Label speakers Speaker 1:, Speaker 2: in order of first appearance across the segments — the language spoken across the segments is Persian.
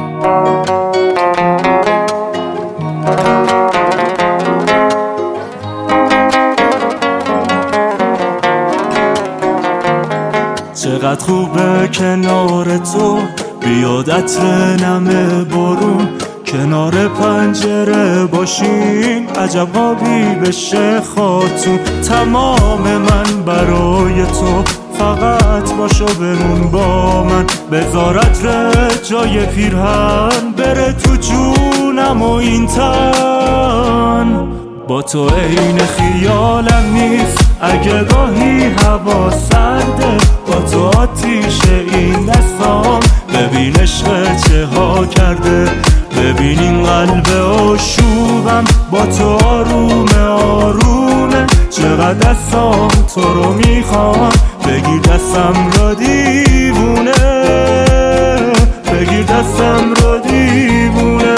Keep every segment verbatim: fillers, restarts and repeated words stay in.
Speaker 1: چقدر خوبه کنار تو بیاد عطر نم بارون، کنار پنجره باشیم عجب خوابی بشه خاتون. تمام من برای تو، فقط باشو بمون با من، بذارت ره جای پیرهن بره تو جونم و این تن. با تو عین خیالم نیست اگه گاهی هوا سرده، با تو آتیش این دستام، ببین عشق چه ها کرده، ببین این قلب آشوبم، با تو آرومه آرومه، چقدر دستام تو رو میخوام، بگیر دستم را دیوونه، بگیر دستم را دیوونه.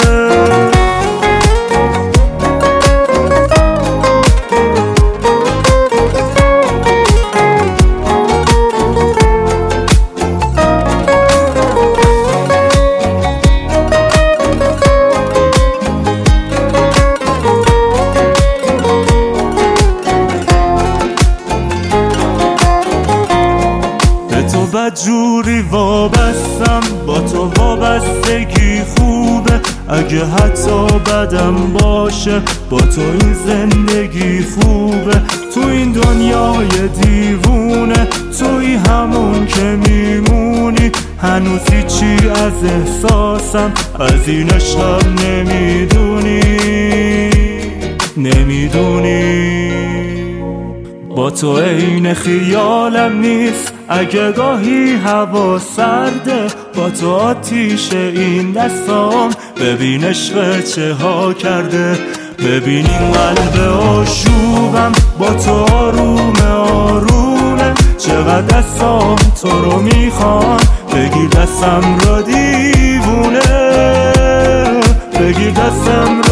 Speaker 1: جوری وابستم، با تو وابستگی خوبه، اگه حتی بدم باشه با تو این زندگی خوبه. تو این دنیای دیوونه توی همون که میمونی، هنوز هیچی از احساسم از این عشقم نمیدونی نمیدونی. با تو عین خیالم نیست اگه گاهی هوا سرده، با تو آتیش این دستام، ببین عشق چه ها کرده، ببین این قلب آشوبم، با تو آرومه آرومه، چقدر دستام تو رو میخوام، بگیر دستم را دیوونه، بگیر دستم را